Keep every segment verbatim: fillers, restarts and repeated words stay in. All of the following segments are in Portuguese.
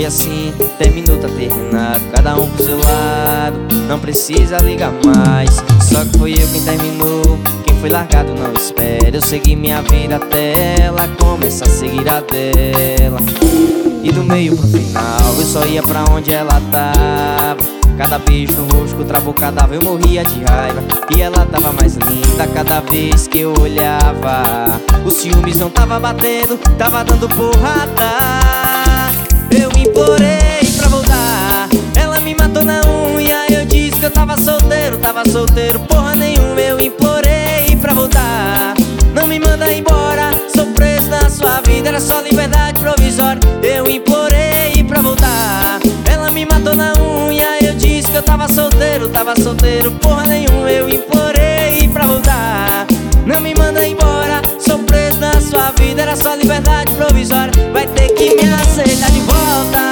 foi assim, terminou, tá terminado, cada um pro seu lado, não precisa ligar mais. Só que foi eu quem terminou, quem foi largado não espera. Eu segui minha vida até ela começar a seguir a dela. E do meio pro final eu só ia pra onde ela tava. Cada beijo no rosto contra a boca dava, eu morria de raiva. E ela tava mais linda cada vez que eu olhava. Os ciúmes não tava batendo, tava dando porrada. Eu implorei pra voltar, ela me matou na unha. Eu disse que eu tava solteiro, tava solteiro porra nenhuma. Eu implorei pra voltar, não me manda embora, sou preso na sua vida, era só liberdade provisória. Eu implorei pra voltar, ela me matou na unha. Eu disse que eu tava solteiro, tava solteiro porra nenhuma. Eu implorei pra voltar, não me manda embora, sou preso na sua vida, era só liberdade provisória. Vai ter que me aceitar de volta.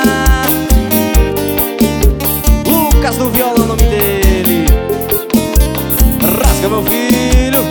Lucas do Violão, o nome dele. Rasga meu filho.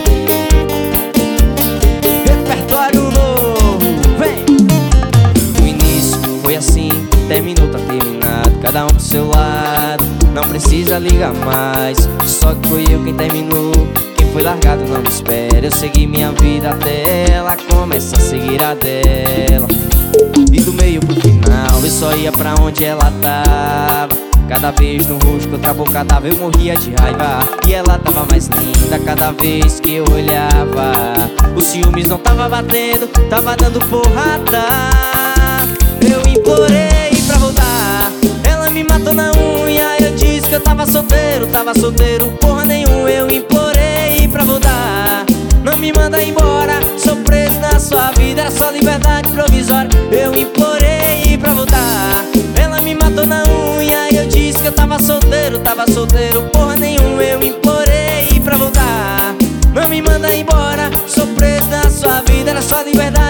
Repertório novo, vem. O início foi assim, terminou, tá terminado, cada um pro seu lado, não precisa ligar mais. Só que foi eu quem terminou, quem foi largado não me espera. Eu segui minha vida até ela começa a seguir a dela. E do meio pro final eu só ia pra onde ela tava. Cada beijo no rosto contra a boca dava, eu morria de raiva. E ela tava mais linda cada vez que eu olhava. Os ciúmes não tava batendo, tava dando porrada. Eu implorei pra voltar, ela me matou na unha. Eu disse que eu tava solteiro, tava solteiro porra nenhuma. Eu implorei pra voltar, não me manda embora, sou preso na sua vida, era só liberdade provisória. Eu implorei pra voltar, ela me matou na unha. Eu disse que eu tava solteiro, tava solteiro porra nenhuma. Eu implorei pra voltar, não me manda embora, sou preso na sua vida, era só liberdade